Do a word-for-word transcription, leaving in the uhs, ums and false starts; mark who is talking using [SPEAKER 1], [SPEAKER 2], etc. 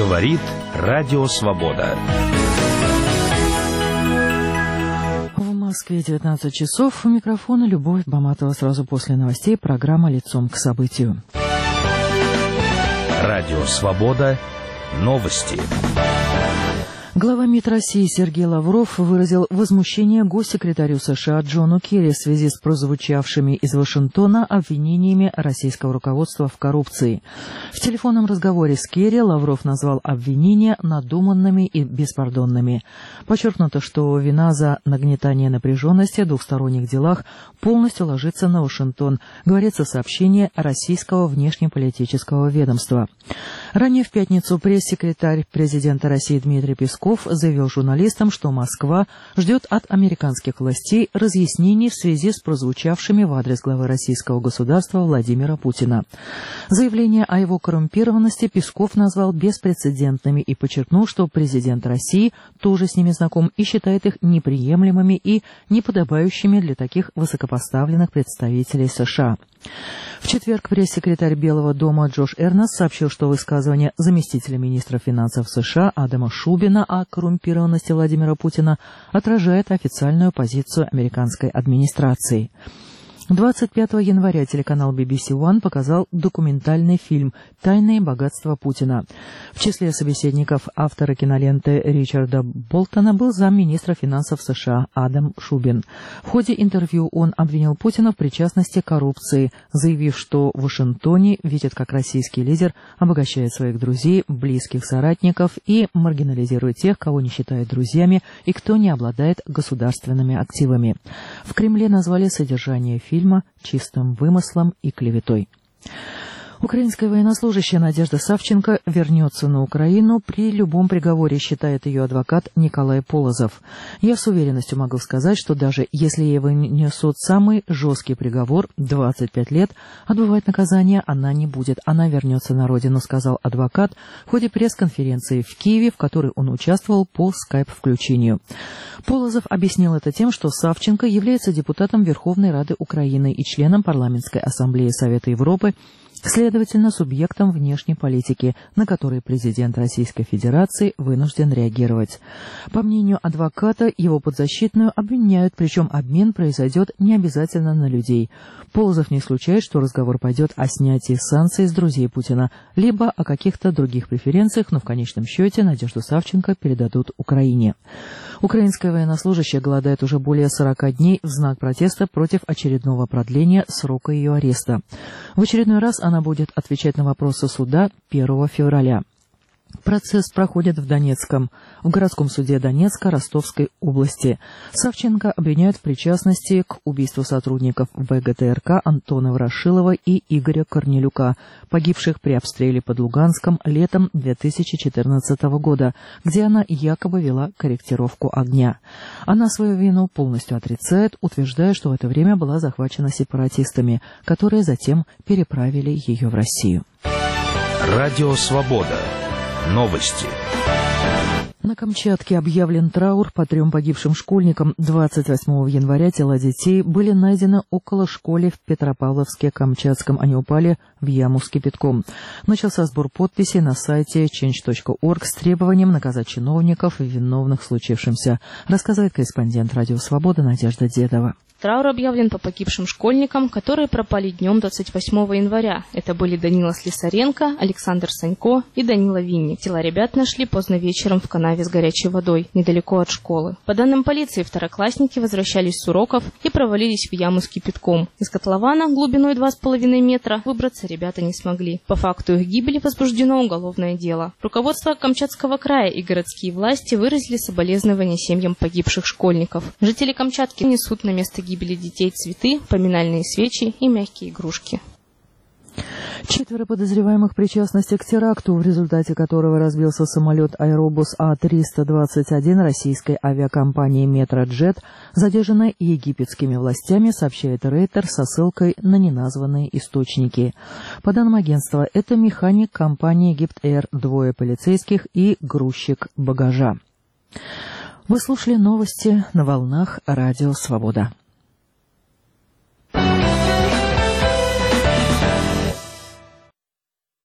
[SPEAKER 1] Говорит Радио Свобода.
[SPEAKER 2] В Москве девятнадцать часов. У микрофона Любовь Баматова. Сразу после новостей программа «Лицом к событию».
[SPEAKER 1] Радио Свобода. Новости.
[SPEAKER 2] Глава МИД России Сергей Лавров выразил возмущение госсекретарю США Джону Керри в связи с прозвучавшими из Вашингтона обвинениями российского руководства в коррупции. В телефонном разговоре с Керри Лавров назвал обвинения надуманными и беспардонными. Подчеркнуто, что вина за нагнетание напряженности в двухсторонних делах полностью ложится на Вашингтон, говорится в сообщении российского внешнеполитического ведомства. Ранее в пятницу пресс-секретарь президента России Дмитрий Песков заявил журналистам, что Москва ждет от американских властей разъяснений в связи с прозвучавшими в адрес главы российского государства Владимира Путина. Заявление о его коррумпированности Песков назвал беспрецедентными и подчеркнул, что президент России тоже с ними знаком и считает их неприемлемыми и неподобающими для таких высокопоставленных представителей США. В четверг пресс-секретарь Белого дома Джош Эрнест сообщил, что высказывание заместителя министра финансов США Адама Шубина о коррумпированности Владимира Путина отражает официальную позицию американской администрации. двадцать пятого января телеканал би би си One показал документальный фильм «Тайные богатства Путина». В числе собеседников автора киноленты Ричарда Болтона был замминистра финансов США Адам Шубин. В ходе интервью он обвинил Путина в причастности к коррупции, заявив, что в Вашингтоне видит, как российский лидер обогащает своих друзей, близких соратников и маргинализирует тех, кого не считает друзьями и кто не обладает государственными активами. В Кремле назвали содержание фильма чистым вымыслом и клеветой. Украинская военнослужащая Надежда Савченко вернется на Украину при любом приговоре, считает ее адвокат Николай Полозов. Я с уверенностью могу сказать, что даже если ей вынесут самый жесткий приговор – двадцать пять лет, отбывать наказание она не будет. Она вернется на родину, сказал адвокат в ходе пресс-конференции в Киеве, в которой он участвовал по скайп-включению. Полозов объяснил это тем, что Савченко является депутатом Верховной Рады Украины и членом Парламентской ассамблеи Совета Европы, следовательно, субъектом внешней политики, на который президент Российской Федерации вынужден реагировать. По мнению адвоката, его подзащитную обвиняют, причем обмен произойдет не обязательно на людей. Полозов не исключает, что разговор пойдет о снятии санкций с друзей Путина, либо о каких-то других преференциях, но в конечном счете Надежду Савченко передадут Украине. Украинская военнослужащая голодает уже более сорока дней в знак протеста против очередного продления срока ее ареста. В очередной раз она будет отвечать на вопросы суда первого февраля. Процесс проходит в Донецком, в городском суде Донецка Ростовской области. Савченко обвиняют в причастности к убийству сотрудников вэ гэ тэ эр ка Антона Ворошилова и Игоря Корнелюка, погибших при обстреле под Луганском летом две тысячи четырнадцатого года, где она якобы вела корректировку огня. Она свою вину полностью отрицает, утверждая, что в это время была захвачена сепаратистами, которые затем переправили ее в Россию.
[SPEAKER 1] Радио Свобода. Новости.
[SPEAKER 2] На Камчатке объявлен траур по трем погибшим школьникам. двадцать восьмого января тела детей были найдены около школы в Петропавловске-Камчатском. Они упали в яму с кипятком. Начался сбор подписей на сайте ченч точка орг с требованием наказать чиновников и виновных в случившемся, рассказывает корреспондент Радио Свобода Надежда Дедова.
[SPEAKER 3] Траур объявлен по погибшим школьникам, которые пропали днем двадцать восьмого января. Это были Данила Слесаренко, Александр Санько и Данила Винник. Тела ребят нашли поздно вечером в канаве с горячей водой, недалеко от школы. По данным полиции, второклассники возвращались с уроков и провалились в яму с кипятком. Из котлована глубиной два с половиной метра выбраться ребята не смогли. По факту их гибели возбуждено уголовное дело. Руководство Камчатского края и городские власти выразили соболезнования семьям погибших школьников. Жители Камчатки несут на место гибели детей цветы, поминальные свечи и мягкие игрушки.
[SPEAKER 2] Четверо подозреваемых в причастности к теракту, в результате которого разбился самолет Аэробус А триста двадцать один российской авиакомпании «Метроджет», задержаны египетскими властями, сообщает Рейтер со ссылкой на неназванные источники. По данным агентства, это механик компании «Египт-Эйр», двое полицейских и грузчик багажа. Вы слушали новости на волнах Радио Свобода.